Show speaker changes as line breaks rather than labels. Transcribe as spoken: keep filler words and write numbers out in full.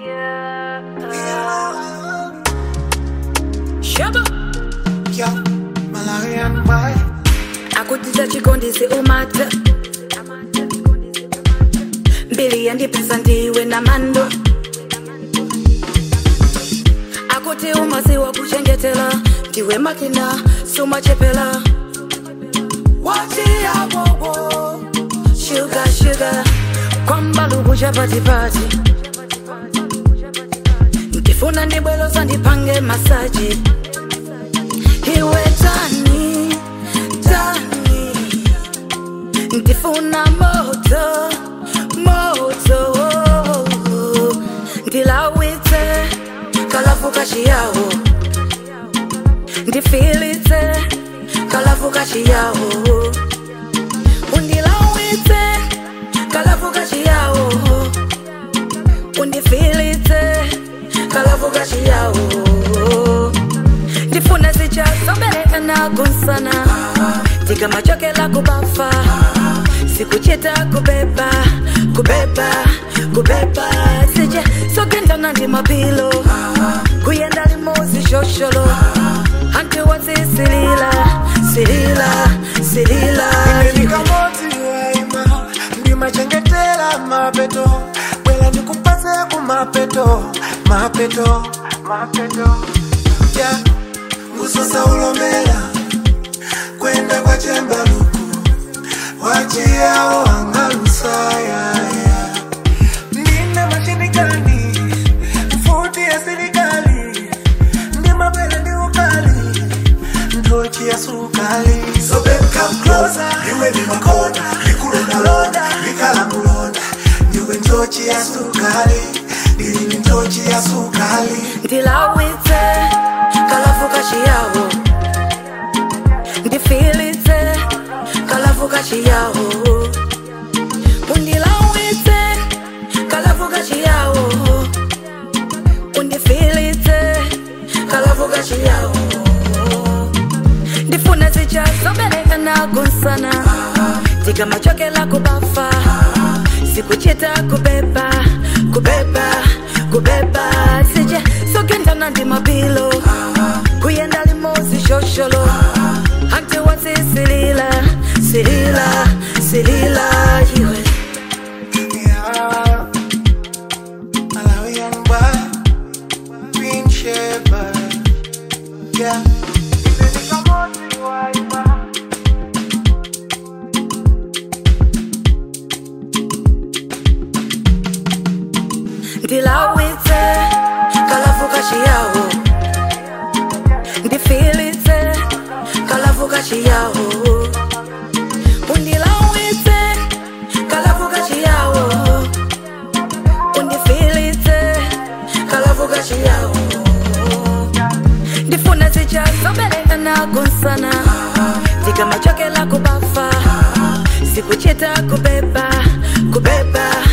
Shaba
Yeah, Malarian boy.
akutiza chikondisi umata mbili yandipesa ndiwe na mando akuti umaziwa kuchengetela ndiwe makina sumachepela watia wowo sugar sugar kwamba lugu chapatipati nkifuna ndibwelosa ndipange masaji iwe tani tani ndifuna moto moto ndilawite kalafu kashiyawo ndifilite kalafu kashiyawo undilawite kalafu kashiyawo undifilite kalafu kashiyawo ndifuna sichasombeleka na kunsana tika machokela kubafa sikuchita kubeba kubeba kubeba sije sokendana ndi mapilo kuyenda limozi shosholo anti wati silila silila silila
Nikamoti waima, ndima chengetela mapeto. Wela nikupase ku mapeto, mapeto, mapeto. Yeah, ngusosa ulomela, kwenda kwa chemba luku. Wachiao angalusa ya ya. Nina mashini gani, mfuti ya serikali. Ndima bele ndi ukali, ndochi ya sukali. So babe come closer, niwe ni makona. Nikulonda londa, nikala mulonda. Niwe ndochi ya sukali, nili ni ndochi ya sukali.
ndilawite kalafu kashiyawo ndifilite kalafu kashiyawo undilawite kalafu kashiyawo undifilite kalafu kashiyawo ndifuna zichasombeleka na kunsana tika machokela kubafa sikuchita kubeba kubeba kubeba sije sokendana ndi mapilo kuyenda limozi shosholo anti wati silila silila silila iwe
Yeah, Malawian boy, Queen Shepherd. Yeah. Nikamoti waima.
ndilawite kalafu kashiyawo ndifilite kalafu kashiyawo undilawite kalafu kashiyawo undifilite kalafu kashiyawo ndifuna zichasombeleka na kunsana tika machokela kubafa sikuchita kubeba kubeba